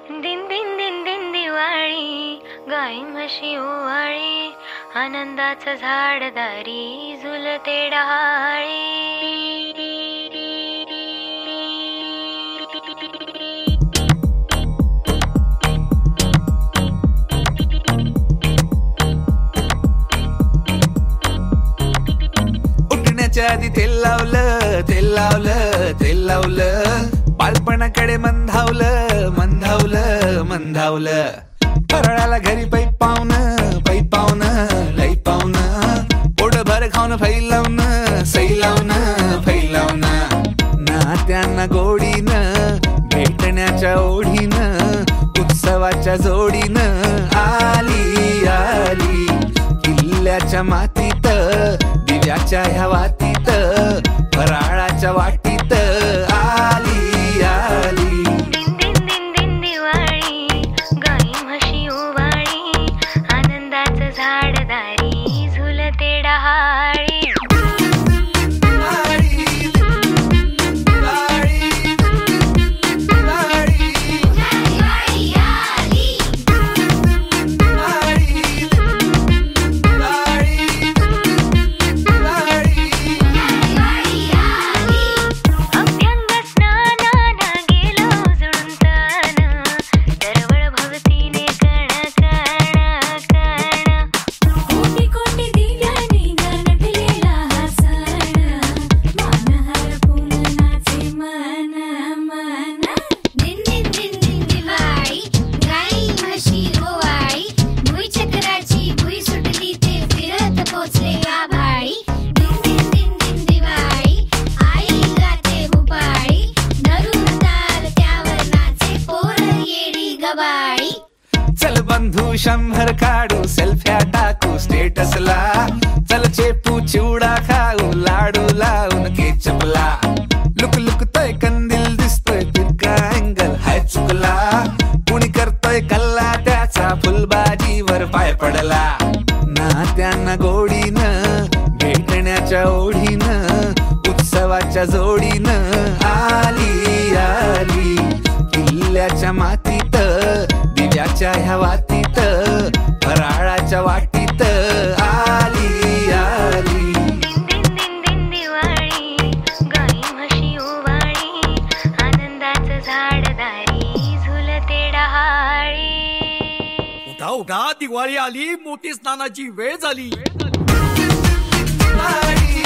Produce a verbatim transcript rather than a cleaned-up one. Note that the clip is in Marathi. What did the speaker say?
दिन दिन दिन दिन दिवाळी, गाई म्हशी ओवाळी, आनंदाचं झाड दारी झुलते डहाळी. उठण्याच्या आधी तेल लावलं, तेल लावलं, तेल लावलं, बालपणाकडे मंधावलं, मंधावलं, मंधावलं. फराळाला घरी पै पावनं, पै पावनं, लई पावनं, पोटभर खाऊन फैलावनं, सैलावनं, फैलावनं. नात्यांना गोडीनं, भेटण्याच्या ओढीनं, उत्सवाच्या जोडीनं आली आली. किल्ल्याच्या मातीत, दिव्याच्या ह्या वातीत, फराळाच्या वाटीत आली आली. दिन दिन दिन दिन दिवाळी, गाई म्हशी ओवाळी, आनंदाचं झाड दारी झुलते डहाळी. चल बंधू शंभर काढू, सेल्फ्या टाकू स्टेटसला, चल चेपू चिवडा खाऊ, लाडू लावून केचपला. लुक लुकतोय कंदील दिसतोय, तिरका अँगल हाय चुकला, कुणी करतोय कल्ला त्याचा, फुलबाजीवर पाय पडला. नात्यांना गोडीनं, भेटण्याच्या ओढीनं, उत्सवाच्या जोडीनं आली आली. किल्ल्याच्या मातीत, दिव्याच्या ह्या वातीत, फराळाच्या वाटीत आली आली. दिन दिन दिन दिन दिवाळी, गाई म्हशी ओवाळी, आनंदाचं झाड दारी झुलते डहाळी. उठा उठा, दिवाळी आली, मोठी स्नानाची वेळ झाली. दिवाळी